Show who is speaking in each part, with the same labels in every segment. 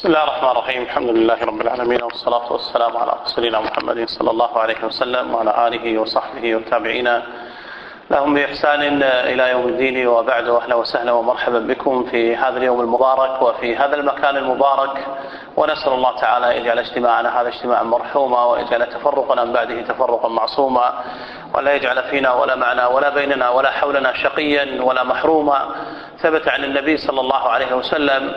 Speaker 1: بسم الله الرحمن الرحيم. الحمد لله رب العالمين، والصلاة والسلام على رسولنا محمد صلى الله عليه وسلم وعلى آله وصحبه والتابعين لهم بإحسان إلى يوم الدين، وبعد. أهلا وسهلا ومرحبا بكم في هذا اليوم المبارك وفي هذا المكان المبارك، ونسأل الله تعالى أن يجعل اجتماعنا هذا اجتماعا مرحوما، ويجعل تفرقنا من بعده تفرقا معصوما، ولا يجعل فينا ولا معنا ولا بيننا ولا حولنا شقيا ولا محروما. ثبت عن النبي صلى الله عليه وسلم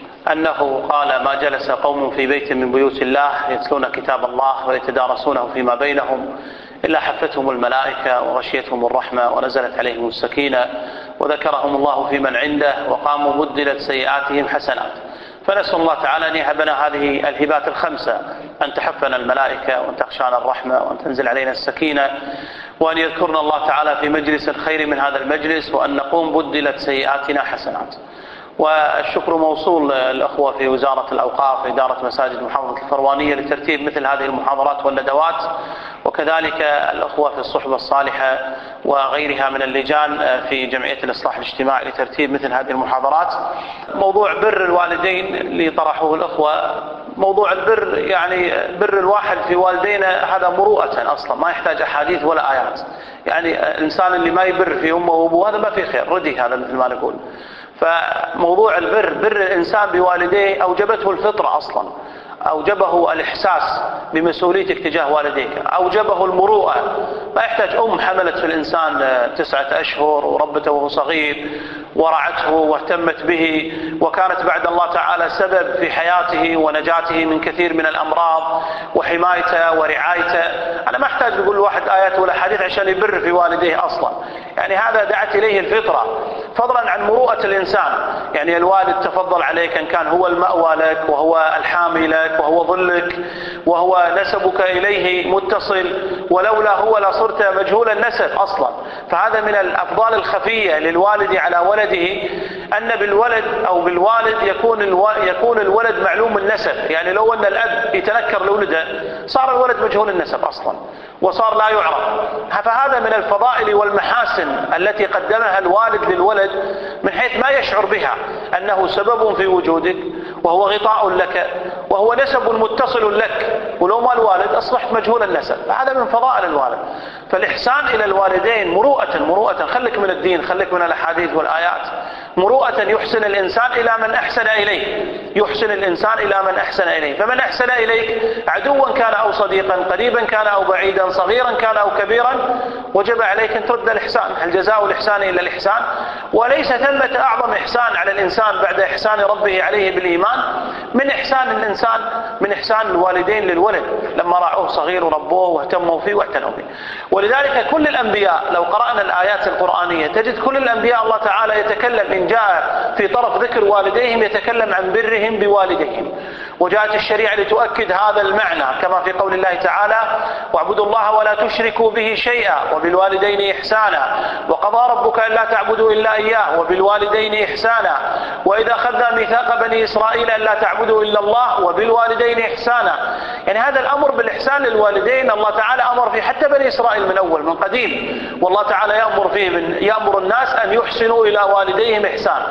Speaker 1: أنه قال: ما جلس قوم في بيت من بيوت الله يتلون كتاب الله ويتدارسونه فيما بينهم إلا حفتهم الملائكة وغشيتهم الرحمة ونزلت عليهم السكينة وذكرهم الله في من عنده وقاموا بدلت سيئاتهم حسنات. فنسأل الله تعالى أن يهبنا هذه الهبات الخمسة: أن تحفنا الملائكة، وأن تخشانا الرحمة، وأن تنزل علينا السكينة، وأن يذكرنا الله تعالى في مجلس الخير من هذا المجلس، وأن نقوم بدلت سيئاتنا حسنات. والشكر موصول الأخوة في وزارة الأوقاف إدارة مساجد محافظة الفروانية لترتيب مثل هذه المحاضرات والندوات، وكذلك الأخوة في الصحبة الصالحة وغيرها من اللجان في جمعية الإصلاح الاجتماعي لترتيب مثل هذه المحاضرات. موضوع بر الوالدين اللي طرحوه الأخوة، موضوع البر يعني بر الواحد في والدينا هذا مروءة أصلا، ما يحتاج أحاديث ولا آيات. يعني الإنسان اللي ما يبر في أمه وأبوه هذا ما في خير، ردي هذا مثل ما نقول. فموضوع البر، بر الإنسان بوالديه أوجبته الفطرة أصلا، أوجبه الإحساس بمسؤوليتك تجاه والديك، أوجبه المروءة. ما يحتاج أم حملت في الإنسان 9 أشهر وربته وهو صغير ورعته واهتمت به، وكانت بعد الله تعالى سبب في حياته ونجاته من كثير من الأمراض وحمايته ورعايته. أنا ما أحتاج أقول واحد آيات ولا حديث عشان يبر في والديه أصلا، يعني هذا دعت إليه الفطرة، فضلا عن مروءة الإنسان. يعني الوالد تفضل عليك أن كان هو المأوى لك وهو الحامي لك وهو ظلك وهو نسبك إليه متصل، ولولا هو لصرت مجهول النسب أصلا. فهذا من الأفضال الخفية للوالد على ولده، أن بالولد أو بالوالد يكون الولد معلوم النسب. يعني لو أن الأب يتنكر لولده صار الولد مجهول النسب أصلا وصار لا يعرف. فهذا من الفضائل والمحاسن التي قدمها الوالد للولد، من حيث ما يشعر بها أنه سبب في وجودك وهو غطاء لك وهو نسب متصل لك، ولو ما الوالد أصبحت مجهول النسب. فهذا من فضائل الوالد. فالإحسان إلى الوالدين مروءة، خلك من الدين، خلك من الأحاديث والآيات، مروءة يحسن الإنسان إلى من أحسن إليه، يحسن الإنسان إلى من أحسن إليه. فمن أحسن إليك عدوا كان أو صديقا، قريبا كان أو بعيدا، صغيرا كان أو كبيرا، وجب عليك أن ترد الإحسان. هل جزاء الإحسان إلا الإحسان؟ وليس ثمة أعظم إحسان على الإنسان بعد إحسان ربه عليه بالإيمان من إحسان الإنسان، من إحسان الوالدين للولد لما رعوه صغير وربوه واهتموا فيه واعتنوا به. ولذلك كل الأنبياء لو قرأنا الآيات القرآنية تجد كل الأنبياء الله تعالى يتكلم، إن جاء في طرف ذكر والديهم يتكلم عن برهم بوالديهم. وجاءت الشريعة لتؤكد هذا المعنى، كما في قول الله تعالى: واعبدوا الله ولا تشركوا به شيئا وبالوالدين إحسانا وقضى ربك ألا تعبدوا إلا إياه وبالوالدين إحسانا وإذا أخذنا ميثاق بني إسرائيل ألا تعبدوا إلا الله وبالوالدين إحسانا. يعني هذا الأمر بالإحسان للوالدين الله تعالى أمر فيه حتى بني إسرائيل من أول من قديم، والله تعالى يأمر الناس أن يحسنوا إلى والديهم إحسان.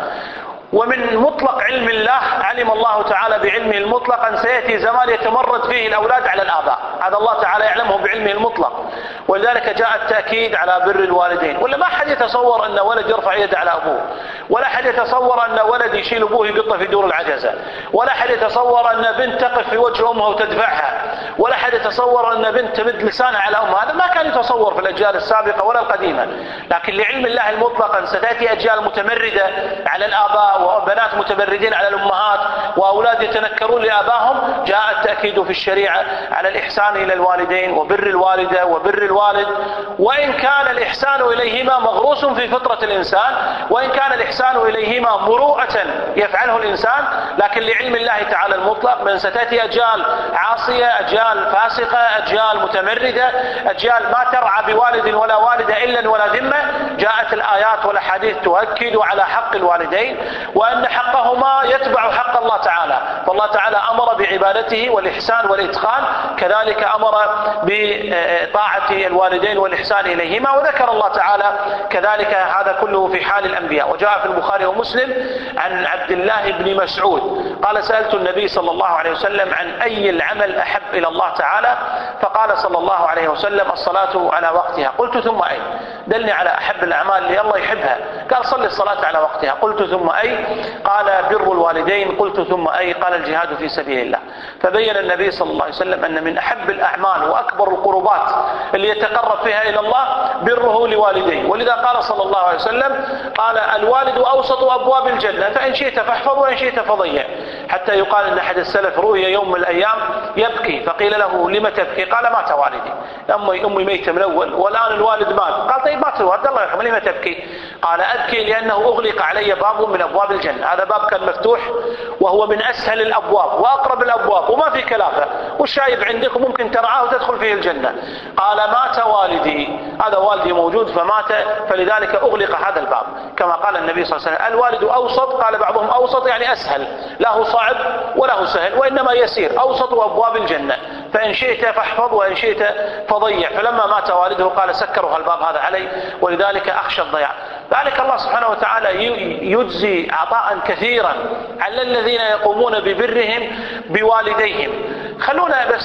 Speaker 1: ومن مطلق علم الله علم الله تعالى بعلمه المطلق أن سيأتي زمان يتمرد فيه الأولاد على الآباء، هذا الله تعالى يعلمه بعلمه المطلق. ولذلك جاء التأكيد على بر الوالدين. ولا ما حد يتصور أن ولد يرفع يده على أبوه، ولا حد يتصور أن ولد يشيل أبوه يقطه في دور العجزة، ولا حد يتصور أن بنت تقف في وجه أمها وتدفعها، ولا حد يتصور أن بنت تمد لسانها على أمها. هذا ما كان يتصور في الأجيال السابقة ولا القديمة. لكن لعلم الله المطلق أن ستأتي أجيال متمردة على الآباء وبنات متبردين على الأمهات وأولاد يتنكرون لآبائهم. جاء التأكيد في الشريعة على الإحسان إلى الوالدين وبر الوالدة وبر الوالد، وإن كان الإحسان إليهما مغروس في فطرة الإنسان، وإن كان الإحسان إليهما مروءة يفعله الإنسان، لكن لعلم الله تعالى المطلق من ستأتي أجيال عاصية، أجيال فاسقة، أجيال متمردة، أجيال ما ترعى بوالد ولا والدة إلا ولا ذمة. جاءت الآيات والأحاديث تؤكد على حق الوالدين وأن حقهما يتبع حق الله تعالى. فالله تعالى أمر بعبادته والإحسان والإتقان، كذلك أمر بطاعة الوالدين والإحسان إليهما. وذكر الله تعالى كذلك هذا كله في حال الأنبياء. وجاء في البخاري ومسلم عن عبد الله بن مسعود قال: سألت النبي صلى الله عليه وسلم عن أي العمل أحب إلى الله تعالى، فقال صلى الله عليه وسلم: الصلاة على وقتها. قلت: ثم أي؟ دلني على أحب الأعمال اللي الله يحبها. قال: صل الصلاة على وقتها. قلت: ثم أي؟ قال: بر الوالدين. قلت: ثم أي؟ قال: الجهاد في سبيل الله. فبين النبي صلى الله عليه وسلم أن من أحب الأعمال وأكبر القربات اللي يتقرب فيها إلى الله بره لوالديه. ولذا قال صلى الله عليه وسلم: قال: الوالد أوسط أبواب الجنة، فإن شئت فاحفظ وإن شئت فضيع. حتى يقال أن أحد السلف رؤي يوم من الأيام يبكي، فقيل له: لم تبكي؟ قال: مات والدي، أمي ميتة من الأول والآن الوالد مات. قال: طيب مات الوالد الله يرحمه، لم تبكي؟ قال: أبكي لأنه أغلق علي باب من أبواب الجنة. هذا باب كان مفتوح وهو من أسهل الأبواب وأقرب الأبواب وما في كلافة، والشايب عندكم ممكن ترعاه وتدخل فيه الجنة. قال: مات والدي، هذا والدي موجود فمات، فلذلك أغلق هذا الباب. كما قال النبي صلى الله عليه وسلم: الوالد أوسط. قال بعضهم: أوسط يعني أسهل، له صعب وله سهل، وإنما يسير، أوسط أبواب الجنة، فإن شئت فاحفظ وإن شئت فضيع. فلما مات والده قال: سكروا الباب هذا علي، ولذلك أخشى الضياع. ذلك الله سبحانه وتعالى يجزي عطاء كثيرا على الذين يقومون ببرهم بوالديهم. خلونا بس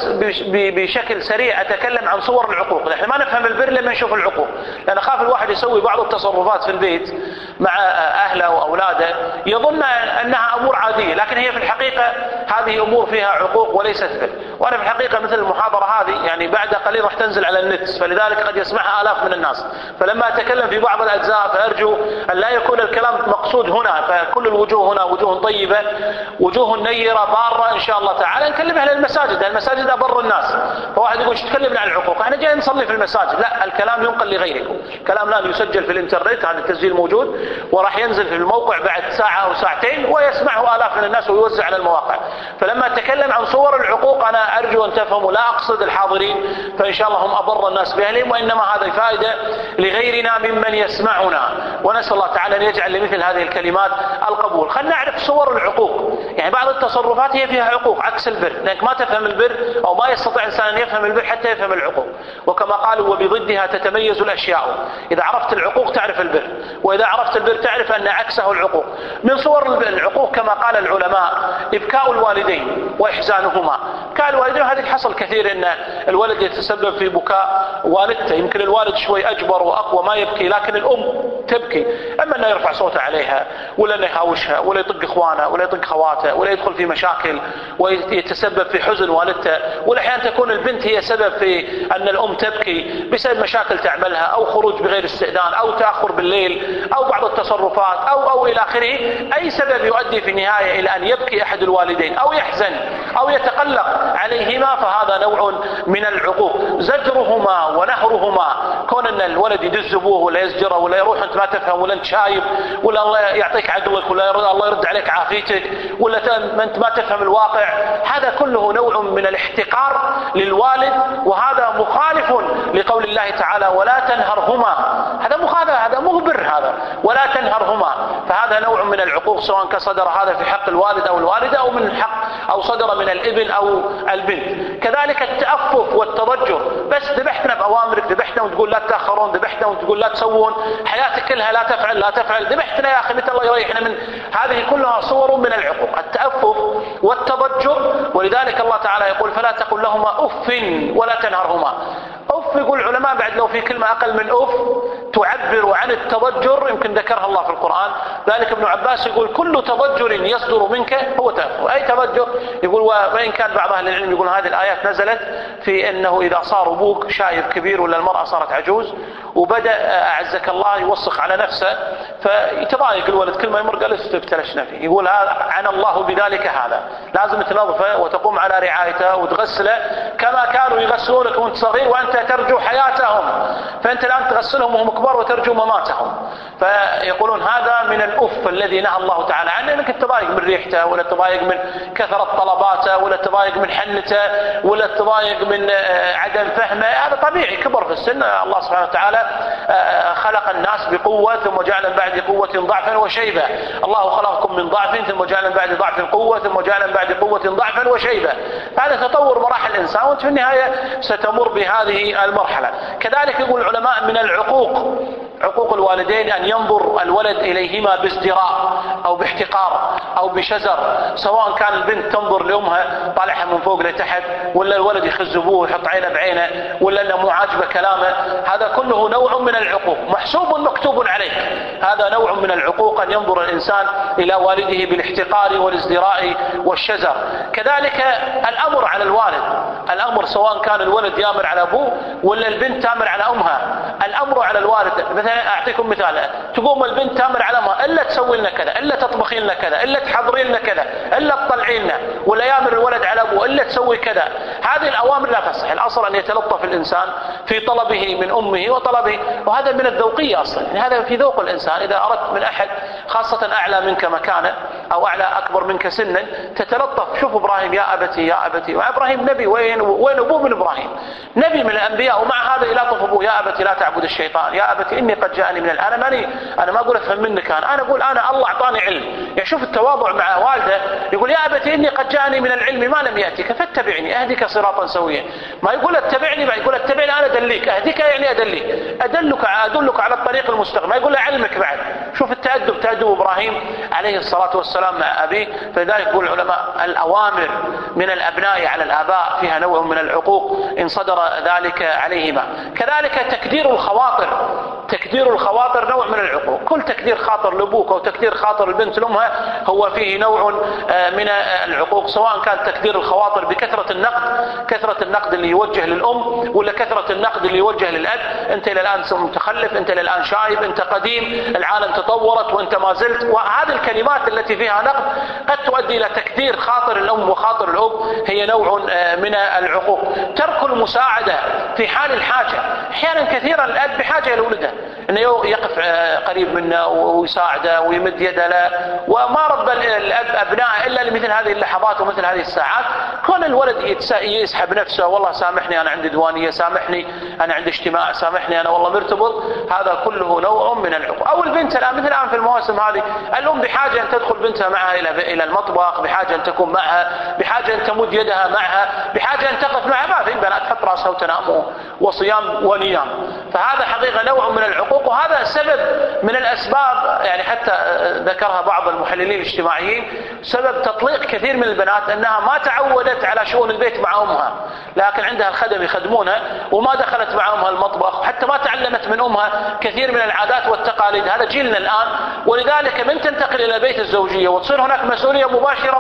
Speaker 1: بشكل سريع أتكلم عن صور العقوق. نحن ما نفهم البر لما نشوف العقوق، لأن خاف الواحد يسوي بعض التصرفات في البيت مع أهله وأولاده يظن أنها أمور عادية، لكن هي في الحقيقة هذه أمور فيها عقوق وليست بر. وأنا في الحقيقة مثل المحاضرة هذه يعني بعد قليل راح تنزل على النت، فلذلك قد يسمعها آلاف من الناس، فلما أتكلم في بعض الأجزاء فأرجو أن لا يكون الكلام مقصود هنا، فكل الوجوه هنا وجوه طيبة، وجوه نيرة بارة إن شاء الله تعالى. نكلمها للمساجد، المساجد أبر الناس. فواحد يقول: تكلمنا عن العقوق، احنا جايين نصلي في المساجد. لا، الكلام ينقل لغيركم، الكلام الآن يسجل في الإنترنت، هذا التسجيل موجود وراح ينزل في الموقع بعد ساعة أو ساعتين ويسمعه آلاف من الناس ويوزع على المواقع. فلما أتكلم عن صور العقوق أنا أرجو أن تفهموا، لا أقصد الحاضرين، فإن شاء الله هم أبر الناس بأهلهم، وإنما هذا فائدة لغيرنا ممن يسمعنا، ونسأل الله تعالى أن يجعل لمثل هذه الكلمات القبول. خلينا نعرف صور العقوق. يعني بعض التصرفات هي فيها عقوق عكس البر، لأنك ما تفهم البر أو ما يستطيع إنسان أن يفهم البر حتى يفهم العقوق. وكما قالوا: وبضدها تتميز الأشياء. إذا عرفت العقوق تعرف البر، وإذا عرفت البر تعرف أن عكسه العقوق. من صور العقوق كما قال العلماء: إبكاء الوالدين وإحزانهما. إبكاء الوالدين هذه حصل كثير، أن الولد يتسبب في بكاء والدته. يمكن الوالد شوي أجبر وأقوى ما يبكي، لكن الأم تبكي، أما أنه يرفع صوته عليها ولا أنه يهاوشها ولا يطق إخوانه ولا يطق خواته ولا يدخل في مشاكل ويتسبب في حزن والدته. والأحيان تكون البنت هي سبب في أن الأم تبكي بسبب مشاكل تعملها، أو خروج بغير استئذان، أو تأخر بالليل، أو بعض التصرفات، أو إلى آخره. أي سبب يؤدي في النهاية إلى أن يبكي أحد الوالدين أو يحزن أو يتقلق عليهما، فهذا نوع من العقوق. زجرهما ونهرهما، كون أن الولد يدز أبوه ولا يزجره ولا يروح أنت ما تفهم ولا أنت شايب ولا الله يعطيك عقلك ولا الله يرد عليك عافيتك ولا أنت ما تفهم الواقع، هذا كله نوع من الاحتقار للوالد، وهذا مخالف لقول الله تعالى: ولا تنهرهما. هذا مخالف، هذا مغبر، هذا ولا تنهرهما. فهذا نوع من العقوق، سواء كصدر هذا في حق الوالد أو الوالدة، أو من حق أو صدر من الابن أو البنت. كذلك التأفف والتضجر، بس ذبحتنا بأوامرك، ذبحتنا وتقول لا تأخرون، ذبحتنا وتقول لا تسوون، حياتك كلها لا تفعل لا تفعل، ذبحتنا يا أخي متى الله يريحنا من هذه كلها صور من العقوق، التأفف والتضجر. ولذلك الله تعالى يقول: فلا تقل لهما أف ولا تنهرهما. أف يقول العلماء بعد لو في كلمة أقل من أف تعبر عن التضجر يمكن ذكرها الله في القرآن. ذلك ابن عباس يقول: كل تضجر يصدر منك هو تأفف. أي تضجر، يقول وإن كان بعض أهل العلم يقول هذه الآيات نزلت في أنه إذا صار أبوك شايب كبير ولا المرأة صارت عجوز وبدأ أعزك الله يوسخ على نفسه فيتضايق الولد، كل ما يمر قال استبتلشنا فيه، يقول عن الله بذلك. هذا لازم تنظفه وتقوم على رعايته وتغسله كما كانوا يغسلونك وانت صغير وأنت ترجو حياتهم، فأنت الآن تغسلهم وهم كبار وترجو مماتهم. فيقولون هذا من الأف الذي نهى الله تعالى عنه، أنك تضايق من ريحته، ولا تضايق من كثرة طلباته، ولا تضايق من حنته، ولا تضايق من عدم فهمه. هذا طبيعي، كبر في السن. الله سبحانه وتعالى خلق الناس بقوة ثم جعل من بعد قوة ضعفا وشيبة. الله خلقكم من ضعف ثم جعل من بعد ضعف قوة ثم جعل من بعد قوة ضعفا وشيبة. هذا تطور مراحل الإنسان، وأنت في النهاية ستمر بهذه المرحلة. كذلك يقول العلماء من العقوق، عقوق الوالدين، أن ينظر الولد إليهما بازدراء أو باحتقار أو بشزر، سواء كان البنت تنظر لأمها طالعها من فوق لتحت، ولا الولد يخز أبوه ويحط عينه بعينه، ولا أنه مو عاجبه كلامه. هذا كله نوع من العقوق محسوب مكتوب عليك. هذا نوع من العقوق، أن ينظر الإنسان إلى والده بالاحتقار والازدراء والشزر. كذلك الأمر على الوالد، الأمر سواء كان الولد يامر على أبوه ولا البنت تامر على أمها. الأمر على الوالد، مثلا أعطيكم مثال، تقوم البنت تامر على أمها إلا تسوي لنا كذا، إلا تطبخي لنا كذا، إلا تحضري لنا كذا، إلا تطلعي لنا، ولا يامر الولد على أبوه إلا تسوي كذا. هذه الأوامر لا تصح. الأصل أن يتلطف الإنسان في طلبه من أمه وطلبه، وهذا من الذوقية أصلا، يعني هذا في ذوق الإنسان. إذا أردت من أحد خاصة أعلى منك مكانا أو أعلى أكبر منك سنا تتلطف. شوف إبراهيم، يا أبتي يا أبتي، وإبراهيم نبي، وين أبوه من إبراهيم؟ نبي من الأنبياء، ومع هذا يلاطف أبوه، يا أبتي لا تعبد الشيطان، يا أبتي إني قد جاءني من العلم. أنا ما أقول أفهم منك، أنا أقول أنا الله أعطاني علم. يعني شوف التواضع مع والده، يقول يا أبتي إني قد جاءني من العلم ما لم يأتك فاتبعني أهدك صراطا سويا. ما يقول اتبعني، ما يقول اتبعني أنا أدليك، أهدك يعني أدليك، أدلك على الطريق المستقيم، ما يقول علمك بعد. شوف التأدب، تأدب إبراهيم عليه الصلاة والسلام مع أبيه. فلذلك يقول العلماء الأوامر من الأبناء على الآباء فيها نوع من العقوق إن صدر ذلك عليهما. كذلك تكدير الخواطر، تكدير الخواطر نوع من العقوق. كل تكدير خاطر لأبوك أو تكدير خاطر البنت لأمها هو فيه نوع من العقوق، سواء كان تكدير الخواطر بكثرة النقد، كثرة النقد اللي يوجه للأم، ولا كثرة النقد اللي يوجه للأب. أنت إلى الآن متخلف، أنت إلى الآن شايب، أنت قديم، العالم تطورت وأنت ما زلت. وهذه الكلمات التي فيها نقد قد تؤدي إلى تكدير خاطر الأم وخاطر الأب، هي نوع من العقوق. ترك المساعدة في حال الحاجة، أحيانا كثيرا الأب بحاجة إلى ولده أنه يقف قريب منه ويساعده ويمد يده له، وما رب الأب أبنائه إلا لمثل هذه اللحظات ومثل هذه الساعات. كون الولد يسحب نفسه، والله سامحني أنا عندي دوانية، سامحني أنا عندي اجتماع، سامحني أنا والله مرتبط، هذا كله نوع من العقوق. أو البنت الآن، مثل الآن في المواسم هذه الأم بحاجة أن تدخل بنتها معها إلى المطبخ، بحاجة أن تكون معها، بحاجة أن تمد يدها معها، بحاجة أن تقف معها. ما في بنات تحط رأسها وتنام وصيام ونيام. فهذا حقيقة نوع من العقوق، وهذا سبب من الأسباب، يعني حتى ذكرها بعض المحللين الاجتماعيين، سبب تطليق كثير من البنات أنها ما تعودت على شؤون البيت مع أمها، لكن عندها الخدم يخدمونها وما دخلت مع أمها المطبخ، حتى ما تعلمت من أمها كثير من العادات والتقاليد. هذا جيلنا الآن. ولذلك من تنتقل إلى بيت الزوجية وتصير هناك مسؤولية مباشرة،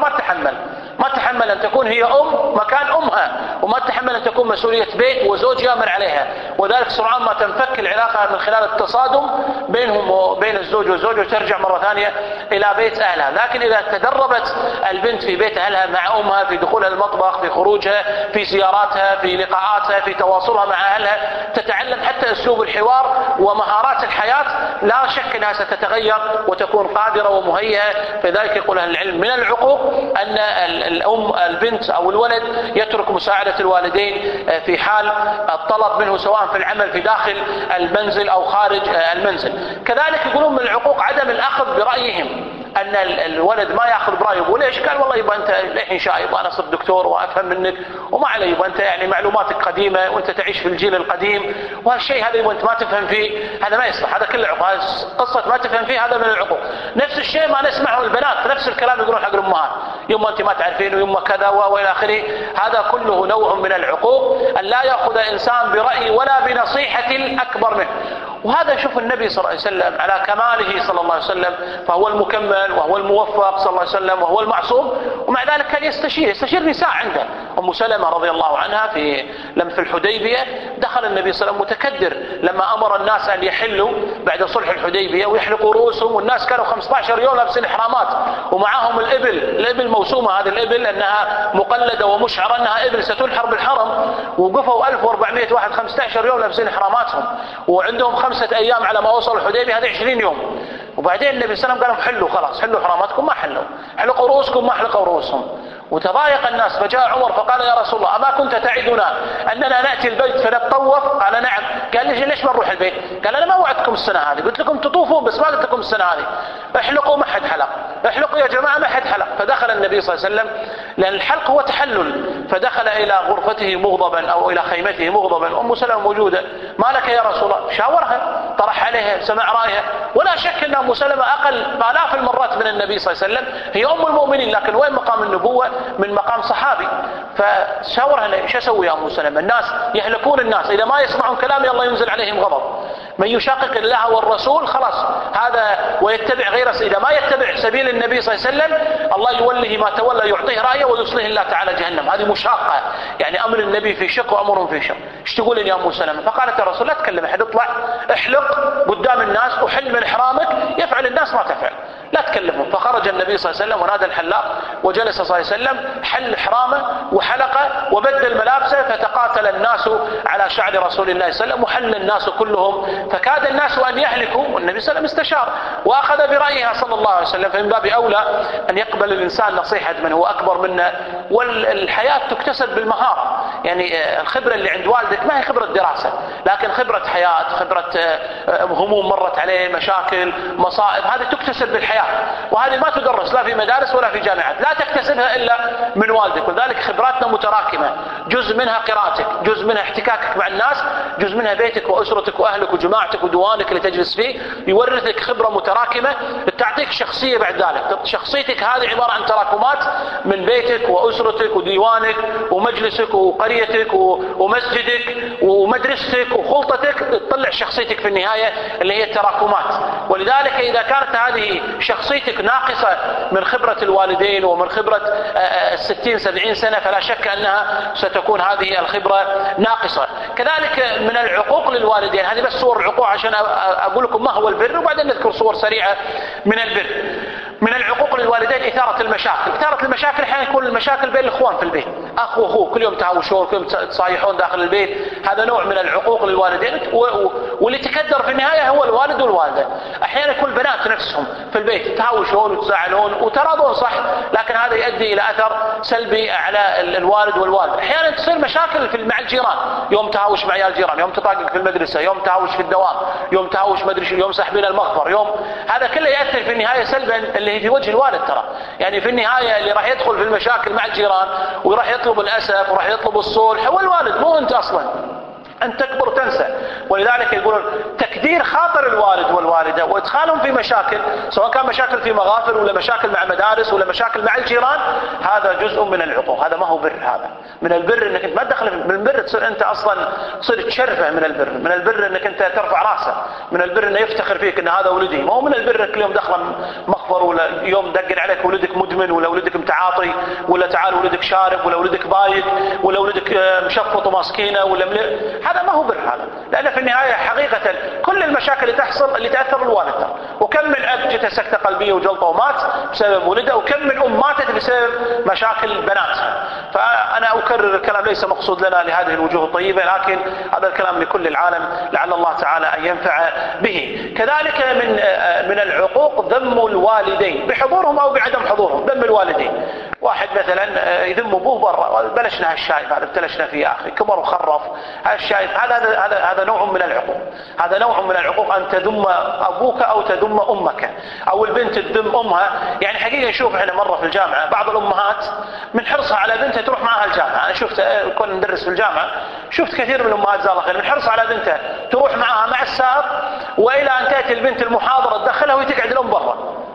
Speaker 1: ما تحمل أن تكون هي مكان أمها، وما تحمل أن تكون مسؤولية بيت وزوج يامر عليها. وذلك سرعان ما تنفك العلاقة من خلال التصادم بينهم وبين الزوج والزوجة، وترجع مرة ثانية إلى بيت أهلها. لكن إذا تدربت البنت في بيت أهلها مع أمها، في دخولها المطبخ، في خروجها، في زياراتها، في لقاءاتها، في تواصلها مع أهلها، تتعلم حتى أسلوب الحوار ومهارات الحياة، لا شك أنها ستتغير وتكون قادرة ومهيئة. فذلك يقول أهل العلم من العقوق أن البنت أو الولد يترك مساعدة الوالدين في حال الطلب منه، سواء في العمل في داخل المنزل أو خارج المنزل. كذلك يقولون من العقوق عدم الأخذ برأيهم، أن الولد ما يأخذ برأيه. يقول ليش؟ قال والله يبقى أنت الحين شايب، أنا صرت دكتور وأفهم منك، وما علي يبقى أنت يعني معلوماتك قديمة وأنت تعيش في الجيل القديم، وهالشيء هذا يبقى أنت ما تفهم فيه، هذا ما يصلح، هذا كله عقوق. قصة ما تفهم فيه هذا من العقوق. نفس الشيء ما نسمعه البنات، نفس الكلام يقولون حق الأمهات، يما أنت ما تعرفين ويما كذا وإلى آخره. هذا كله نوع من العقوق، أن لا يأخذ إنسان برأي ولا بنصيحة الأكبر منه. وهذا شوف النبي صلى الله عليه وسلم على كماله صلى الله عليه وسلم، فهو المكمل وهو الموفق صلى الله عليه وسلم وهو المعصوم، ومع ذلك كان يستشير نساء عنده. أم سلمة رضي الله عنها في الحديبية دخل النبي صلى الله عليه وسلم متكدر لما أمر الناس أن يحلوا بعد صلح الحديبية ويحلقوا رؤوسهم، والناس كانوا 15 يوم لابسين إحرامات ومعاهم الإبل موسومة، هذه الإبل أنها مقلدة ومشعرة أنها إبل ستنحر بالحرم، وقفوا 1400 واحد 15 يوم لابسين إحراماتهم، وعندهم 5 أيام على ما وصلوا الحديبية، هذه 20 يوم. وبعدين النبي صلى الله عليه وسلم قال لهم حلوا خلاص، حلوا حراماتكم، ما حلوا، حلقوا رؤوسكم ما حلقوا رؤوسهم. وتضايق الناس، فجاء عمر فقال يا رسول الله أما كنت تعدنا أننا نأتي البيت فنتطوف؟ قال نعم. قال ليش ما نروح البيت؟ قال أنا ما وعدتكم السنة هذه، قلت لكم تطوفوا بس ما قلت لكم السنة هذه، احلقوا ما حد حلق، احلقوا يا جماعة ما حد حلق. فدخل النبي صلى الله عليه وسلم، لأن الحلق هو تحلل، فدخل إلى غرفته مغضبا أو إلى خيمته مغضبا، أم سلمة موجودة، ما لك يا رسول الله؟ شاورها، طرح عليها، سمع رأيها، ولا شك أن أم سلمة أقل آلاف المرات من النبي صلى الله عليه وسلم، هي أم المؤمنين، لكن وين مقام النبوة من مقام صحابي؟ فشاورها ايش اسوي يا ام سلمة؟ الناس يهلكون، الناس اذا ما يسمعون كلامي الله ينزل عليهم غضب. من يشاقق الله والرسول خلاص هذا ويتبع غير، اذا ما يتبع سبيل النبي صلى الله عليه وسلم الله يوله ما تولى، يعطيه رايه ويصليه الله تعالى جهنم. هذه مشاقه، يعني امر النبي في شق وامرهم في شق. ايش تقولين يا ام سلمة؟ فقالت يا رسول لا تكلم احد، اطلع احلق قدام الناس وحل من احرامك، يفعل الناس ما تفعل، لا تكلمهم. فخرج النبي صلى الله عليه وسلم ونادى الحلاق، وجلس صلى الله عليه وسلم، حل احرامه وحلقه وبدل ملابسه، فتقاتل الناس على شعر رسول الله صلى الله عليه وسلم، وحل الناس كلهم، فكاد الناس ان يهلكوا، والنبي صلى الله عليه وسلم استشار واخذ برايها صلى الله عليه وسلم. فمن باب اولى ان يقبل الانسان نصيحه من هو اكبر منا. والحياه تكتسب بالمهاره، يعني الخبره اللي عند والدك ما هي خبره دراسه، لكن خبره حياه، خبره هموم مرت عليه، مشاكل، مصائب، هذه تكتسب بالحياه، وهذه ما تدرس لا في مدارس ولا في جامعات، لا تكتسبها الا من والدك. ولذلك خبراتنا متراكمه، جزء منها قراءتك، جزء منها احتكاكك مع الناس، جزء منها بيتك واسرتك واهلك وجماعتك ودوانك اللي تجلس فيه، يورثك خبره متراكمه تعطيك شخصيه بعد ذلك. شخصيتك هذه عباره عن تراكمات من بيتك واسرتك وديوانك ومجلسك وقريتك ومسجدك ومدرستك وخلطتك، تطلع شخصيتك في النهايه اللي هي التراكمات. ولذلك اذا كانت هذه شخصيتك ناقصه من خبره الوالدين ومن خبره 60-70 سنه، فلا شك انها ستكون هذه الخبره ناقصه. كذلك من العقوق للوالدين، هذه بس صور العقوق عشان اقول لكم ما هو البر، وبعدين نذكر صور سريعه من البر. من العقوق للوالدين إثارة المشاكل. إثارة المشاكل أحيانا يكون المشاكل بين الإخوان في البيت، أخ وأخوه كل يوم تهاوشون، كل يوم تصايحون داخل البيت، هذا نوع من العقوق للوالدين، واللي تكدر في النهاية هو الوالد والوالدة. أحيانا يكون البنات نفسهم في البيت تهاوشون وتزعلون وتراضون صح، لكن هذا يؤدي إلى أثر سلبي على الوالد والوالدة. أحيانا تصير مشاكل مع الجيران، يوم تهاوش مع عيال الجيران، يوم تطاقق في المدرسة، يوم تهاوش في الدوام، يوم تهاوش ما ادري، يوم سحبين المغفر، يوم هذا كله يأثر في النهاية سلبا اللي هي في وجه الوالد. ترى يعني في النهاية اللي راح يدخل في المشاكل مع الجيران وراح يطلب الأسف وراح يطلب الصلح هو الوالد، مو أنت أصلا. أن تكبر تنسى. ولذلك يقولون تكدير خاطر الوالد والوالدة وإدخالهم في مشاكل، سواء كان مشاكل في مغافر ولا مشاكل مع مدارس ولا مشاكل مع الجيران، هذا جزء من العقوق، هذا ما هو بر. هذا من البر انك انت ما تدخل، من البر تصير انت اصلا تصير تشرفه، من البر، من البر انك انت ترفع راسه، من البر انه يفتخر فيك ان هذا ولدي، ما هو من البر كل يوم دخل مخبر ولا يوم دقن عليك ولدك مدمن ولا ولدك متعاطي ولا تعال ولدك شارب ولا ولدك بايت ولا ولدك مشفط وماسكينه ولا هذا ما هو بر. هذا لأن في النهاية حقيقة كل المشاكل اللي تحصل اللي تأثر الوالد. وكم من أب جته سكتة قلبية وجلطة ومات بسبب ولده، وكم من أم ماتت بسبب مشاكل بناتها. فأنا أكرر الكلام ليس مقصود لنا لهذه الوجوه الطيبة، لكن هذا الكلام لكل العالم لعل الله تعالى أن ينفع به. كذلك من العقوق ذم الوالدين بحضورهم أو بعدم حضورهم. ذم الوالدين، واحد مثلا يذم أبوه برا، بلشنا هالشايب هذا ابتلشنا فيه آخر كبر وخرف، هالشايب هذا نوع من العقوق. هذا نوع من العقوق أن تذم أبوك أو تذم أمك، أو البنت تذم أمها. يعني حقيقة نشوف احنا مرة في الجامعة بعض الأمهات من حرصها على بنتها تروح معها الجامعة. أنا شفت كنا ندرس في الجامعة، شفت كثير من الأمهات جزاها الله خير من حرصها على بنتها تروح معها مع السائق، وإلى أن تأتي البنت المحاضرة تدخلها وتقعد الأم برا.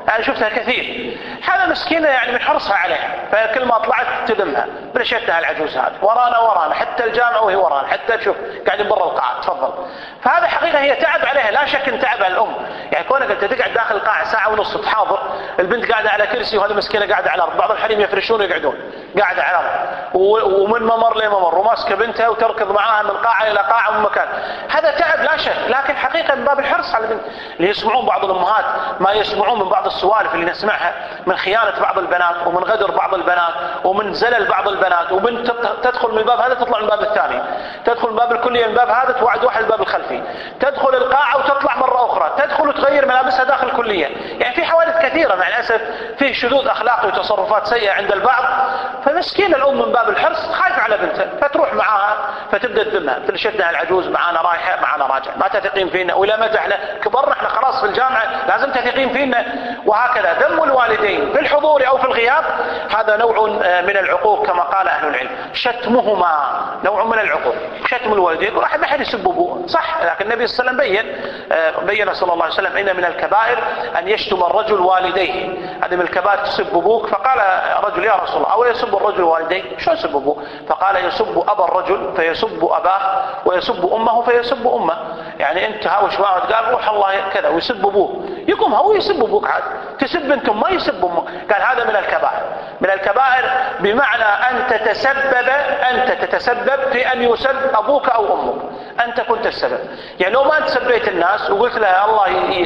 Speaker 1: أنا شفتها كثير. هذا مسكينة يعني من حرصها عليها، فكل ما طلعت تلمها بلشتها العجوز هذا ورانا حتى الجامعة وهي ورانا، حتى تشوف قاعدين برا القاعة تفضل. فهذا حقيقة هي تعب عليها، لا شك ان تعب على الأم. يعني كونك أنت تقعد داخل القاعة ساعة ونص تحاضر، البنت قاعدة على كرسي وهذه مسكينة قاعدة على الأرض، بعض الحريم يفرشون ويقعدون قاعدة على الأرض، ومن ممر لممر وماسكة بنتها وتركض معاها من قاعة إلى قاعة ومن مكان. هذا تعب لا شك، لكن حقيقة من باب الحرص على البنت. اللي يسمعون بعض الأمهات ما يسمعون من بعض السوالف اللي نسمعها من خيانة بعض البنات ومن غدر بعض البنات ومن زلل بعض البنات، وبنت تدخل من الباب هذا تطلع من الباب الثاني، تدخل من باب الكلية من الباب هذا توعد واحد الباب الخلفي، تدخل القاعة وتطلع مرة أخرى، تدخل وتغير ملابسها داخل الكلية. يعني في حوادث كثيرة مع الأسف، فيه شذوذ أخلاقي وتصرفات سيئة عند البعض. فمسكين الأم من باب الحرص خايفة على بنتها، فتروح معاها فتبدأ تذمها، تلشتنا العجوز معانا رايحة معانا راجع، ما تثقين فينا، ولا متى احنا كبرنا احنا خلاص في الجامعة لازم تثقين فينا. وهكذا ذم الوالدين في الحضور أو في الغياب هذا نوع من العقوق كما قال أهل العلم. شتمهما نوع من العقوق، شتم الوالدين، واحد ما حد يسب ابوه صح، لكن النبي صلى الله عليه وسلم بين صلى الله عليه وسلم إن من الكبائر أن يشتم الرجل والديه، هذه من الكبائر تسب ابوك. فقال رجل يا رسول الله أو يسب الرجل والديه؟ شو يسب ابوه؟ فقال يسب أبا الرجل فيسب أباه، ويسب أمه فيسب أمه. يعني أنت هاوش واحد قال روح الله كذا ويسب أبوه، يقوم هو يسب أبوك عاد، تسب أنتم ما يسب أمه. قال هذا من الكبائر. من الكبائر بمعنى أنت تتسبب في أن يسب أبوك أو أمك، أنت كنت السبب. يعني لو ما أنت سبيت الناس وقلت لها الله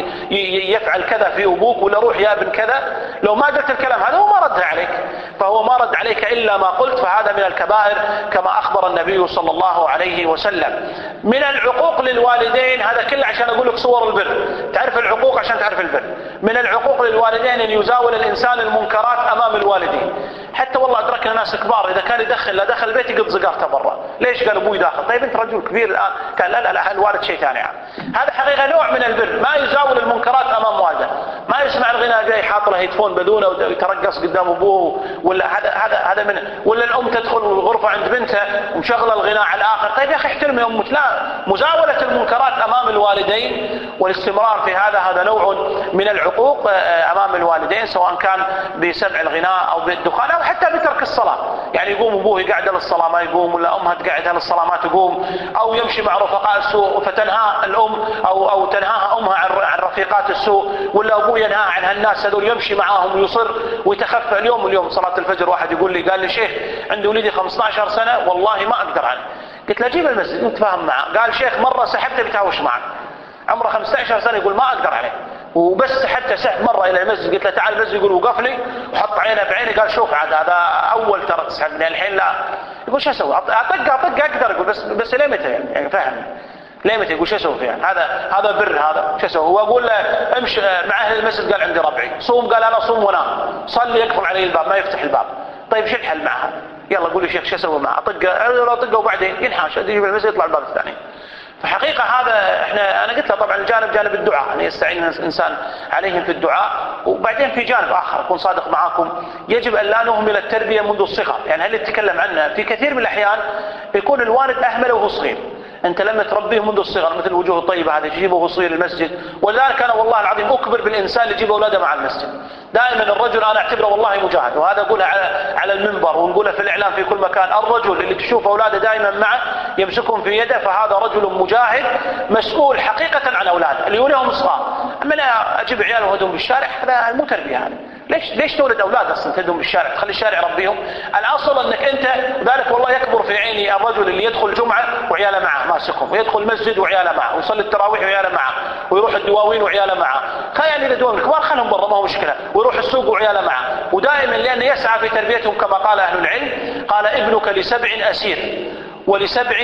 Speaker 1: يفعل كذا في أبوك ولا روح يا ابن كذا، لو ما قلت الكلام هذا هو ما رد عليك، فهو ما رد عليك إلا ما قلت، فهذا من الكبائر كما أخبر النبي صلى الله عليه وسلم. من العقوق للوالدين هذا كله عشان أقول لك صور البر، تعرف العقوق عشان تعرف البر. من العقوق للوالدين أن يزاول الإنسان المنكرات أمام الوالدين. حتى والله أدركنا ناس كبار إذا كان يدخل لا دخل البيت يقض زقارته برا. ليش؟ قال أبوي داخل. طيب أنت رجل كبير الآن. قال لا الوالد شيء ثاني يعني. هذا حقيقة نوع من البر، ما يزاول المنكرات أمام والده، ما يسمع الغناء جاي حاط له هيدفون بدونه ويترقص قدام أبوه، ولا هذا من، ولا الأم تدخل الغرفة عند بنتها ومشغله الغناء على الآخر. طيب يا أخي احترمي أمك. لا، مزاولة المنكرات أمام الوالدين والاستمرار في هذا نوع من العقوق أمام الوالدين، سواء كان بسمع الغناء أو بالدخان أو حتى بترك الصلاة. يعني يقوم أبوه يقعد للصلاة ما يقوم، ولا أمها تقعدها للصلاة ما تقوم، أو يمشي مع رفقاء السوء فتنهى الأم أو تنهاها أمها عن رفيقات السوء، ولا أبوه ينهى عن هالناس هذول يمشي معاهم ويصر ويتخفى. اليوم صلاة الفجر واحد يقول لي، قال لي شيخ عندي ولدي 15 سنة والله ما أقدر عنه. قلت له جيب المسجد نتفاهم معه. قال شيخ مرة سحبته بتهاوش معه، عمره 15 سنة يقول ما أقدر عليه، وبس حتى سحب مرة إلى المسجد. قلت له تعال المسجد، يقول وقف لي وحط عينه بعيني، قال شوف عاد هذا أول ترى تسحبني الحين لا. يقول شو أسوي؟ أطق أقدر. يقول بس ليه متى يعني فاهم ليه متى؟ يقول شو أسوي فيها؟ هذا بر هذا شو أسوي؟ وأقول له امشي مع أهل المسجد، قال عندي ربعي. صوم، قال أنا صوم ونام. صلي، يقفل علي الباب ما يفتح الباب. طيب شو الحل معها؟ يلا قول لي شيخ شو أسوي معها؟ أطقه وبعدين ينحاش يجيب المسجد يطلع الباب الثاني. فحقيقة هذا أنا قلت له طبعا الجانب جانب الدعاء، أن يستعين الإنسان عليهم في الدعاء. وبعدين في جانب آخر أكون صادق معاكم، يجب أن لا نهمل التربية منذ الصغر. يعني هل نتكلم عنها في كثير من الأحيان يكون الوالد أهمل وهو صغير. أنت لما تربيه منذ الصغر مثل الوجوه الطيبة هذه تجيبه وهو صغير المسجد. ولذلك أنا والله العظيم أكبر بالإنسان اللي يجيب أولاده مع المسجد. دائما الرجل أنا أعتبره والله مجاهد، وهذا أقولها على المنبر ونقولها في الإعلام في كل مكان. الرجل اللي تشوف أولاده دائما معه يمسكهم في يده فهذا رجل مجاهد مسؤول حقيقة عن أولاده اللي يوليهم صغار. أما أنا أجيب عيال وهدهم بالشارع هذا مو تربية. هذا ليش تولد أولاد أصلا تهدهم بالشارع؟ تخلي الشارع يربيهم. الأصل أنك أنت ذلك. والله يكبر في عيني الرجل اللي يدخل جمعة وعياله معه ماسكهم، ويدخل المسجد وعياله معه، ويصلي التراويح وعياله معه، ويروح الدواوين وعياله معه. يعني الدواوين الكبار خلهم برا ما هو مشكلة، ويروح السوق وعياله معه. ودائما لأنه يسعى في تربيتهم كما قال أهل العلم، قال ابنك ل7 أسير ول7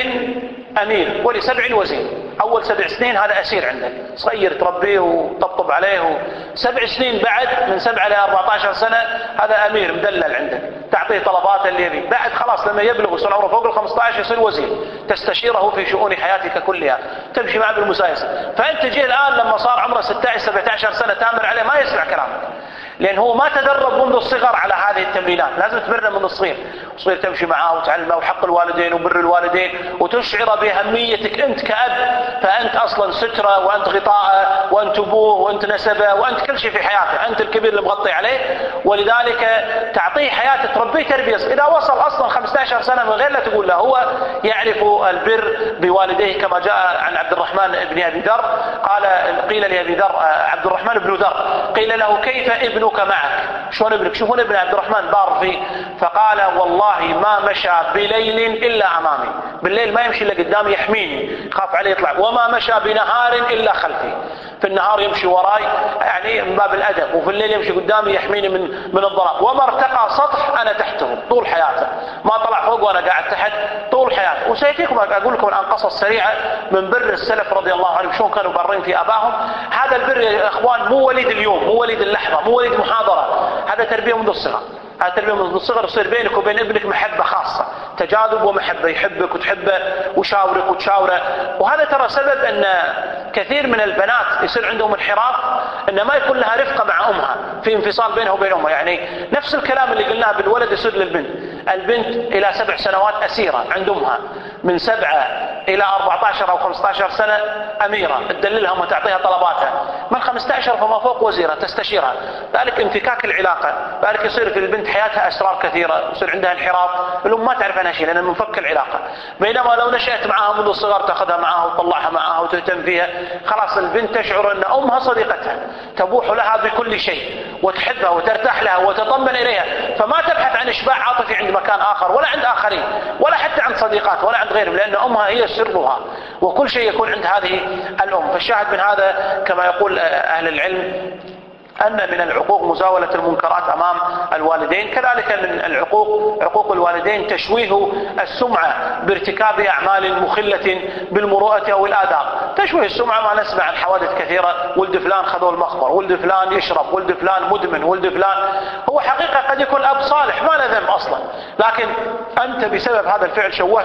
Speaker 1: أمير ول7 وزير. أول 7 سنين هذا أسير عندك، صغير تربيه وتطبطب عليه. 7 سنين بعد من 7 إلى 14 سنة هذا أمير مدلل عندك، تعطيه طلبات اللي يبي. بعد خلاص لما يبلغ ويصير عمره فوق 15 يصير وزير، تستشيره في شؤون حياتك كلها، تمشي معه بالمسايسة. فأنت جي الآن لما صار عمره 16 17 سنة تامر عليه ما يسمع كلامك. لأن هو ما تدرب منذ الصغر على هذه التمرينات. لازم تمرنه من الصغير، الصغير تمشي معاه وتعلمه وحق الوالدين وبر الوالدين، وتشعر بأهميتك أنت كأب، فأنت أصلا سترة وأنت غطاءه وأنت أبوه وأنت نسبه وأنت كل شيء في حياته، أنت الكبير اللي مغطي عليه. ولذلك تعطيه حياته، تربيه تربية. إذا وصل أصلا 15 سنة من غير لا تقول له، هو يعرف البر بوالديه كما جاء عن عبد الرحمن بن أبي ذر قيل لأبي ذر، عبد الرحمن بن ذر، قيل له كيف ابنك معك؟ شلون ابنك؟ شوفون ابن عبد الرحمن بار فيه، فقال والله ما مشى بليل إلا أمامي، بالليل ما يمشي إلا قدامي يحميني، خاف عليه يطلع، وما مشى بنهار إلا خلفي، في النهار يمشي وراي يعني من باب الأدب، وفي الليل يمشي قدامي يحميني من الظلام، وما ارتقى سطح أنا تحته طول حياته، ما طلع فوق وأنا قاعد تحت طول حياته. وسيأتيكم أقول لكم الآن قصص سريعة من بر السلف رضي الله عنهم، شلون كانوا بارين في أباهم. هذا البر يا إخوان مو وليد اليوم، مو وليد اللحظة، مو وليد محاضرة، هذا تربية منذ الصغر. هذا تربية منذ الصغر، يصير بينك وبين ابنك محبة خاصة، تجاذب ومحبة، يحبك وتحبه وشاورك وتشاوره. وهذا ترى سبب أن كثير من البنات يصير عندهم انحراف، أن ما يكون لها رفقة مع أمها، في انفصال بينها وبين أمها. يعني نفس الكلام اللي قلناه بالولد يصير للبنت. البنت إلى 7 سنوات أسيرة عند أمها، من 7 إلى 14 أو 15 سنة أميرة تدللها وتعطيها طلباتها، من 15 فما فوق وزيرة تستشيرها. ذلك انفكاك العلاقة، ذلك يصير في البنت حياتها أسرار كثيرة، يصير عندها انحراف، الأم ما تعرف عنها شيء لأن منفك العلاقة. بينما لو نشأت معها منذ الصغر، تأخذها معها وتطلعها معها وتهتم فيها، خلاص البنت تشعر أن أمها صديقتها، تبوح لها بكل شيء وتحبها وترتاح لها وتطمن إليها، فما تبحث عن إشباع عاطفي عند مكان آخر ولا عند آخرين ولا حتى عند صديقات ولا عند غيرهم، لأن أمها هي سرها وكل شيء يكون عند هذه الأم. فالشاهد من هذا كما يقول أهل العلم أن من العقوق مزاولة المنكرات أمام الوالدين. كذلك من العقوق، عقوق الوالدين، تشويه السمعة بارتكاب أعمال مخلة بالمروءة أو الآداب. تشويه السمعة ما نسمع عن حوادث كثيرة، ولد فلان خذوا المخبر، ولد فلان يشرب، ولد فلان مدمن، ولد فلان. هو حقيقة قد يكون أب صالح ما له ذنب أصلا، لكن أنت بسبب هذا الفعل شوهت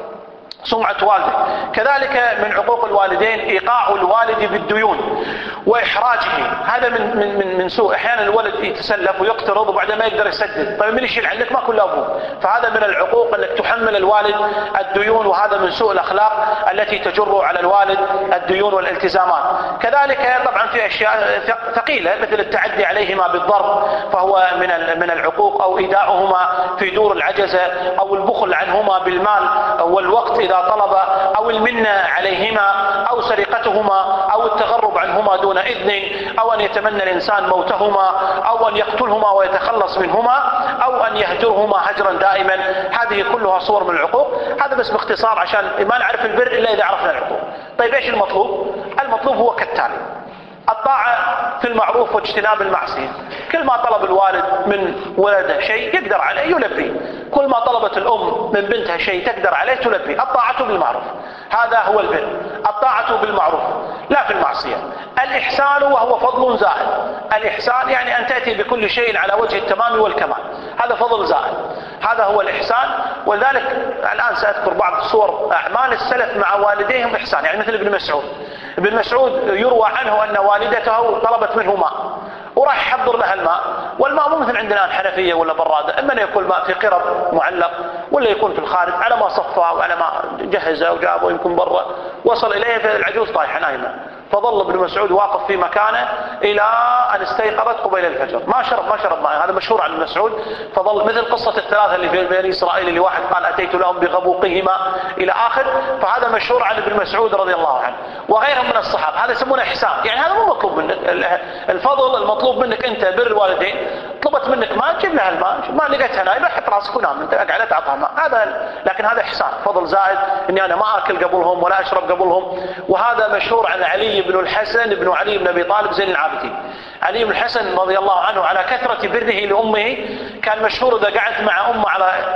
Speaker 1: سمعة والدك. كذلك من عقوق الوالدين إيقاع الوالد بالديون وإحراجه. هذا من سوء. أحيانا الولد يتسلف ويقترض وبعدين ما يقدر يسدد، طيب من يشيل عنك؟ ما كل أبوه. فهذا من العقوق أنك تحمل الوالد الديون، وهذا من سوء الأخلاق التي تجر على الوالد الديون والالتزامات. كذلك طبعا في أشياء ثقيلة مثل التعدي عليهما بالضرب، فهو من العقوق، أو إيداعهما في دور العجزة، أو البخل عنهما بالمال والوقت إذا طلب، أو المنة عليهما، أو سرقتهما، أو التغرب عنهما دون إذن، أو أن يتمنى الإنسان موتهما، أو أن يقتلهما ويتخلص منهما، أو أن يهجرهما هجرا دائما. هذه كلها صور من العقوق. هذا بس باختصار عشان ما نعرف البر إلا إذا عرفنا العقوق. طيب إيش المطلوب؟ المطلوب هو كالتالي: الطاعة في المعروف واجتناب المعصية. كل ما طلب الوالد من ولده شيء يقدر عليه يلبي، كل ما طلبت الأم من بنتها شيء تقدر عليه تلبي. الطاعة بالمعروف، هذا هو البر. الطاعة بالمعروف لا في المعصية. الإحسان وهو فضل زائد. الإحسان يعني أن تأتي بكل شيء على وجه التمام والكمال، هذا فضل زائد، هذا هو الإحسان. ولذلك الآن سأذكر بعض صور أعمال السلف مع والديهم إحسان. يعني مثل ابن مسعود. ابن مسعود يروى عنه أن والدته طلبت منه ماء وراح يحضر لها الماء، والماء مو مثل عندنا الحنفية ولا برادة، إما أن يكون الماء في قرب معلق ولا يكون في الخارج، على ما صفاه وعلى ما جهزه وجابه يمكن برا، وصل إليه فالعجوز طايحة نايمة، فظل ابن مسعود واقف في مكانه إلى أن استيقظت قبيل الفجر، ما شرب ماء. هذا مشهور عن ابن مسعود. فظل مثل قصة الثلاثة اللي في بني إسرائيل اللي واحد قال أتيت لهم بغبوقهما إلى آخر. فهذا مشهور عن ابن مسعود رضي الله عنه وغيرهم من الصحابة. هذا يسمونه إحسان. يعني هذا مو مطلوب منك الفضل، المطلوب منك أنت بر الوالدين. طلبت منك ماء تجيب لها الماء، ما لقيتها نايمة حط راسك ونام، أنت قاعد تعطيها ماء. هذا لكن هذا إحسان، فضل زائد، إني أنا ما أكل قبلهم ولا أشرب قبلهم. وهذا مشهور عن علي بن الحسن بن علي بن أبي طالب زين العابدين. علي بن الحسن رضي الله عنه على كثرة بره لأمه كان مشهور إذا قعدت مع أمه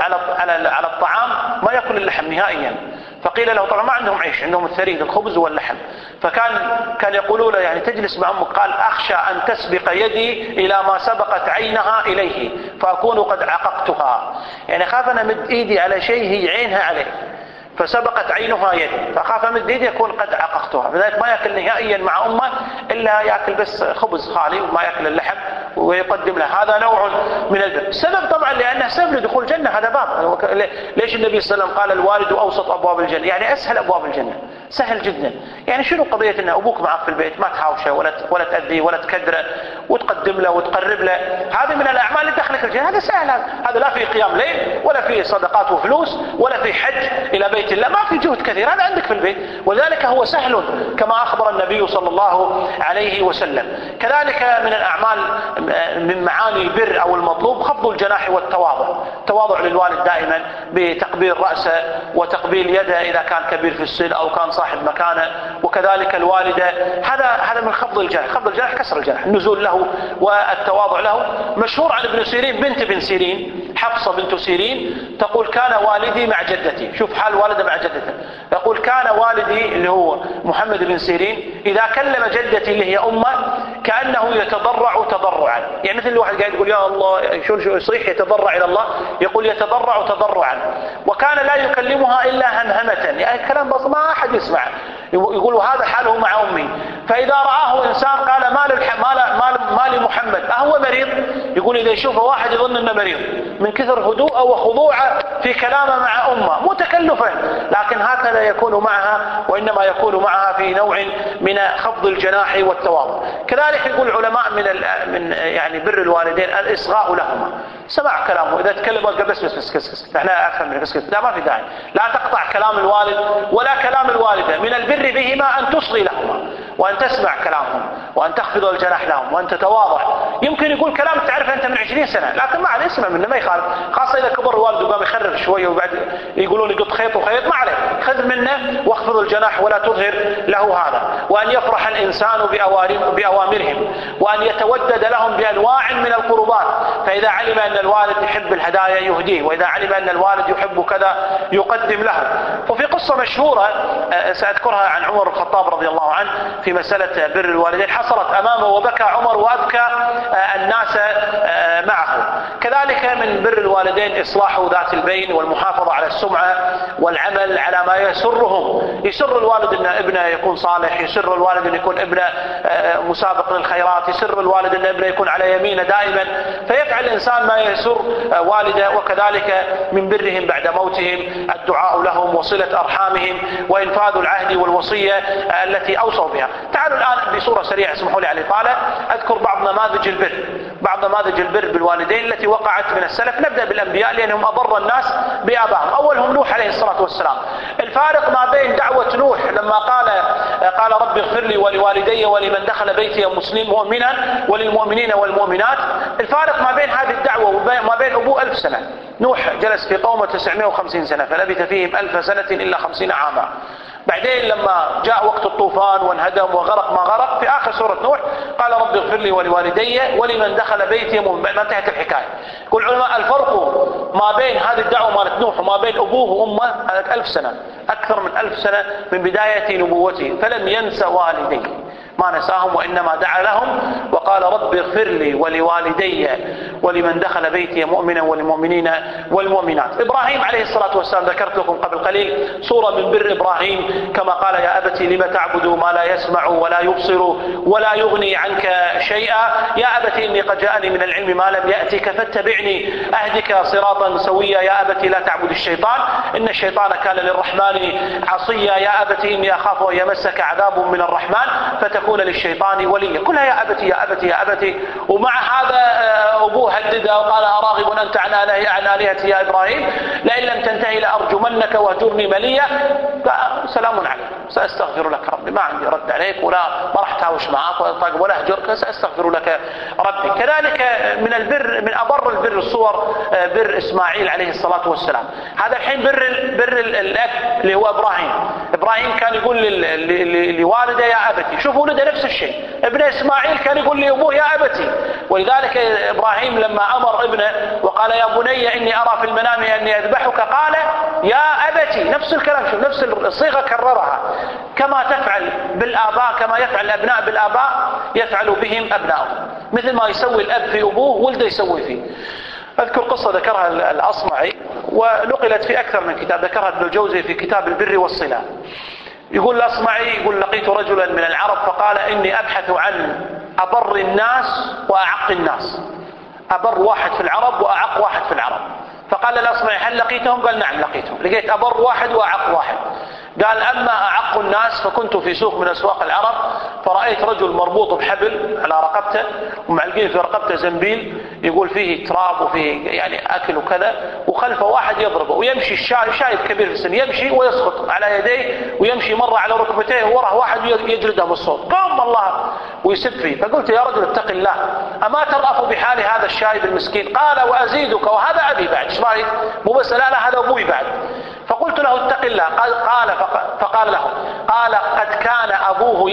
Speaker 1: على الطعام ما يأكل اللحم نهائيا. فقيل له طبعا ما عندهم عيش، عندهم الثريد الخبز واللحم، فكان يقولوا له يعني تجلس مع أمك، قال أخشى أن تسبق يدي إلى ما سبقت عينها إليه فأكون قد عققتها. يعني خاف أن أمد إيدي على شيء هي عينها عليه فسبقت عينها يدي، فخاف أمد إيدي يكون قد عققتها. لذلك ما يأكل نهائيا مع أمه إلا يأكل بس خبز خالي وما يأكل اللحم ويقدم له، هذا نوع من البر. السبب طبعا لأنه سبب لدخول الجنة، هذا باب. ليش النبي صلى الله عليه وسلم قال الوالد أوسط أبواب الجنة؟ يعني أسهل أبواب الجنة، سهل جدا. يعني شنو قضية أن أبوك معك في البيت، ما تحاوشه ولا تأذيه ولا تكدره وتقدم له وتقرب له، هذه من الأعمال اللي تدخلك الجنة، هذا سهل. هذا لا في قيام ليل ولا في صدقات وفلوس ولا في حج إلى بيت الله، ما في جهد كثير، هذا عندك في البيت، ولذلك هو سهل كما أخبر النبي صلى الله عليه وسلم. كذلك من الأعمال من معاني البر أو المطلوب خفض الجناح والتواضع، التواضع للوالد دائما بتقبيل رأسه وتقبيل يده إذا كان كبير في السن أو كان صاحب مكانه، وكذلك الوالدة. هذا من خفض الجناح. خفض الجناح كسر الجناح، النزول له والتواضع له. مشهور عن ابن سيرين بنت ابن سيرين، حفصة بنت سيرين، تقول كان والدي مع جدتي. شوف حال والده مع جدته، يقول كان والدي اللي هو محمد بن سيرين إذا كلم جدتي اللي هي أمه كأنه يتضرع تضرعا، يعني مثل الواحد قاعد يقول يا الله، شو يصيح يتضرع إلى الله، يقول يتضرع تضرعا. وكان لا يكلمها إلا همهمة، يعني كلام بس ما أحد يسمع. يقول هذا حاله مع أمي. فإذا رآه إنسان قال ما لمحمد أهو مريض؟ يقول إذا يشوفه واحد يظن أنه مريض من كثر هدوءه وخضوعه في كلامه مع أمه، مو تكلفا، لكن هكذا يكون معها، وإنما يكون معها في نوع من خفض الجناح والتواضع. كذلك يقول العلماء من يعني بر الوالدين الإصغاء لهما، سمع كلامه، إذا تكلم بس احنا أفهم من بس لا، ما في داعي، لا تقطع كلام الوالد ولا كلام الوالدة. من البر بهما أن تصغي لهما وأن تسمع كلامهم وأن تخفض الجناح لهم وأن تتواضع. يمكن يقول كلام تعرف أنت من 20 سنة، لكن ما عليه، اسمع منه، ما يخالف، خاصة إذا كبر الوالد وقام يخرف شوية وبعد يقولون يقط خيط وخيط، ما عليه، خذ منه واخفض الجناح ولا تظهر له هذا. وأن يفرح الإنسان بأوامرهم وأن يتودد لهم بأنواع من القربات، فإذا علم أن الوالد يحب الهدايا يهديه، وإذا علم أن الوالد يحب كذا يقدم له. وفي قصة مشهورة سأذكرها عن عمر بن الخطاب رضي الله عنه في مسألة بر الوالدين، حصلت أمامه وبكى عمر وأبكى الناس معه. كذلك من بر الوالدين إصلاح ذات البين والمحافظة على السمعة والعمل على ما يسرهم. يسر الوالد أن ابنه يكون صالح، يسر الوالد أن يكون ابنه مسابق للخيرات، يسر الوالد أن ابنه يكون على يمينه دائما، فيفعل الإنسان ما يسر والده. وكذلك من برهم بعد موتهم الدعاء لهم وصلة أرحامهم وإنفاذ العهد والوصية التي أوصوا بها. تعالوا الآن بصورة سريعة، اسمحوا لي على الإطالة، أذكر بعض نماذج البر بالوالدين التي وقعت من السلف. نبدأ بالأنبياء لأنهم أبر الناس بآبائهم. أولهم نوح عليه الصلاة والسلام. الفارق ما بين دعوة نوح لما قال رب اغفر لي ولوالدي ولمن دخل بيتي مؤمنا وللمؤمنين والمؤمنات، الفارق ما بين هذه الدعوة وما بين أبوه 1000 سنة. نوح جلس في قومه 950 سنة فلبث فيهم 1000 سنة إلا 50 عاما. بعدين لما جاء وقت الطوفان وانهدم وغرق ما غرق، في آخر سورة نوح قال رب اغفر لي ولوالدي ولمن دخل بيتي مؤمنا، ما انتهت الحكاية. يقول العلماء الفرق ما بين هذه الدعوة مالت نوح وما بين أبوه وأمه 1000 سنة، أكثر من 1000 سنة من بداية نبوته. فلم ينس والديه، ما نساهم، وإنما دعا لهم وقال رب اغفر لي ولوالدي ولمن دخل بيتي مؤمنا والمؤمنين والمؤمنات. إبراهيم عليه الصلاة والسلام ذكرت لكم قبل قليل صورة من بر إبراهيم، كما قال يا أبتي لم تعبد ما لا يسمع ولا يبصر ولا يغني عنك شيئا، يا أبتي إني قد جاءني من العلم ما لم يأتك فاتبعني أهدك صراطا سويا، يا أبتي لا تعبد الشيطان إن الشيطان كان للرحمن عصيا، يا أبتي إني أخاف أن يمسك عذاب من الرحمن فتكون للشيطان وليا. كلها يا أبتي يا أبتي يا أبتي. ومع هذا أبوه هدده وقال أراغب أنت عن آلهتي يا إبراهيم لئن لم تنتهي لأرجمنك واهجرني مليا. سلام عليك سأستغفر لك ربي، ما عندي رد عليك ولا ما راح تهاوش معك ولا أهجرك، سأستغفر لك ربي. كذلك من البر، من أبر البر الصور بر إسماعيل عليه الصلاة والسلام. هذا الحين بر الأب اللي هو إبراهيم كان يقول لوالده يا أبتي. شوفوا ولده نفس الشيء. ابن إسماعيل كان يقول لأبوه يا أبتي. ولذلك إبراهيم لما أمر ابنه وقال يا بني إني أرى في المنام أني أذبحك قال يا أبتي، نفس الكلام، شوف نفس الصيغة كررها. كما تفعل بالآباء، كما يفعل الأبناء بالآباء يفعل بهم أبنائهم، مثل ما يسوي الأب في أبوه ولده يسوي فيه. أذكر قصة ذكرها الأصمعي ونقلت في أكثر من كتاب، ذكرها ابن الجوزي في كتاب البر والصلة. يقول الأصمعي يقول لقيت رجلا من العرب فقال إني أبحث عن أبر الناس وأعق الناس، أبر واحد في العرب وأعق واحد في العرب. فقال الأصمعي هل لقيتهم؟ قال نعم لقيتهم، لقيت أبر واحد وأعق واحد. قال أما أعق الناس فكنت في سوق من أسواق العرب فرأيت رجل مربوط بحبل على رقبته ومعلقين في رقبته زنبيل يقول فيه تراب وفيه يعني أكل وكذا، وخلفه واحد يضربه ويمشي شايب كبير في السن يمشي ويسقط على يديه ويمشي مرة على ركبتيه ووره واحد يجلده بالصوت قام الله ويسب فيه. فقلت يا رجل اتق الله أما ترأف بحال هذا الشايب المسكين؟ قال وأزيدك وهذا أبي بعد، ايش رايك؟ مو بس لا هذا أبوي بعد. فقلت له اتق الله. فقال له قد كان أبوه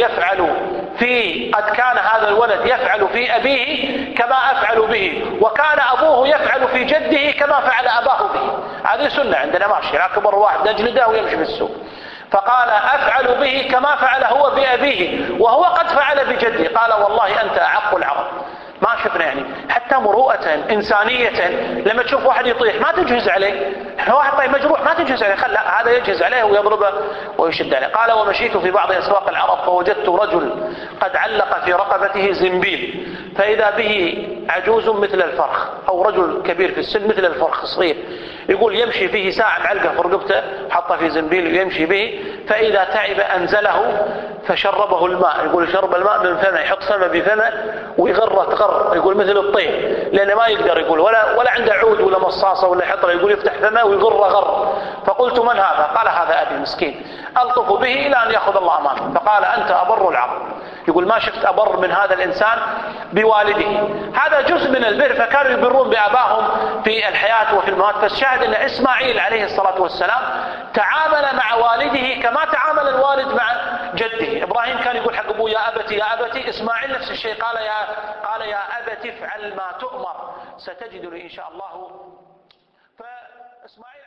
Speaker 1: قد كان هذا الولد يفعل في أبيه كما أفعل به، وكان أبوه يفعل في جده كما فعل أباه به. هذه سنة عندنا ماشي، كبر واحد نجلده ويمشي في السوق. فقال أفعل به كما فعل هو بأبيه وهو قد فعل بجده. قال والله أنت أعق العرب. ما شفنا يعني حتى مروءة إنسانية لما تشوف واحد يطيح ما تجهز عليه، واحد طيب مجروح ما تجهز عليه، لا هذا يجهز عليه ويضربه ويشد عليه. قال ومشيت في بعض أسواق العرب فوجدت رجل قد علق في رقبته زنبيل فإذا به عجوز مثل الفرخ أو رجل كبير في السن مثل الفرخ صغير، يقول يمشي فيه ساعة معلقة في رقبته حطه في زنبيل ويمشي به، فإذا تعب أنزله فشربه الماء، يقول شرب الماء من فمه، يحط فمه بفمه ويغره تغر، يقول مثل الطير لأنه ما يقدر يقول ولا عنده عود ولا مصاصة ولا حطره، يقول يفتح فمه ويغره غر. فقلت من هذا؟ قال هذا أبي مسكين ألطف به إلى أن يأخذ الله أمانه. فقال أنت أبر العرب. يقول ما شفت أبر من هذا الإنسان بوالده. هذا جزء من البر، فكانوا يبرون بآبائهم في الحياة وفي الممات. فالشاهد أن إسماعيل عليه الصلاة والسلام تعامل مع والده كما تعامل الوالد مع جده. إبراهيم كان يقول حق أبوه يا أبتي يا أبتي، إسماعيل نفس الشيء قال يا أبتي افعل ما تؤمر ستجدني إن شاء الله. فإسماعيل